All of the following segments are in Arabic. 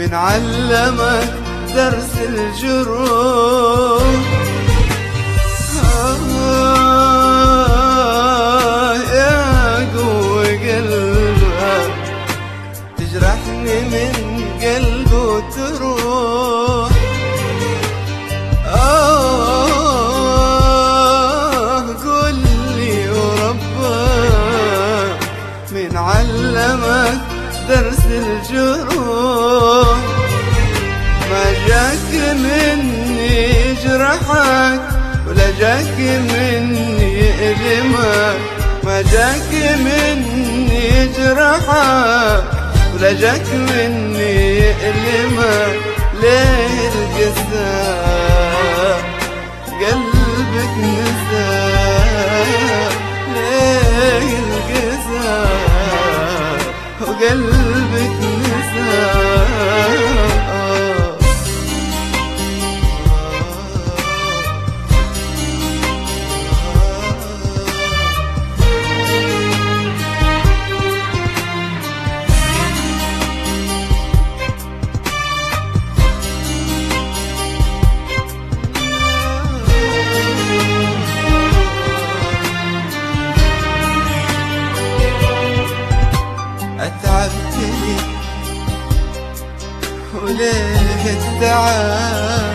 من علمك درس الجروح. يا قوة قلبك تجرحني من قلبي وتروح. قل لي وربك من علمك درس الجروح. ما جاك مني يجرحك ولا جاك مني يألمك. ما جاك مني يجرحك ولا جاك مني يألمك. ليه القساء قلبك نساء؟ ليه القساء وقلبك نساء؟ أتعبتني وليه التعب؟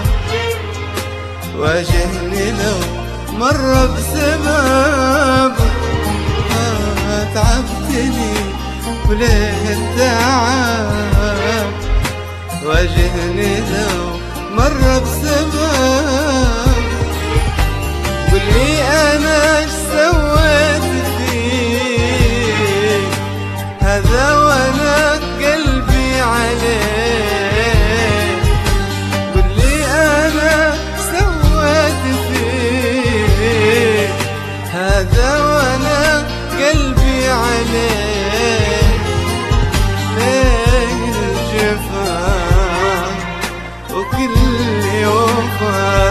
واجهني لو مرة بسبب. أتعبتني وليه التعب؟ واجهني لو مرة بسبب. قل لي أنا ايش سويت فيك هذا وانا قلبي عليك؟ قل لي انا سويت فيك هذا وانا قلبي عليك. ليه الجفا وكل وفا؟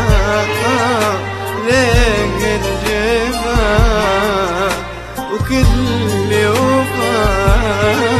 ليه الجفا وكل وفا؟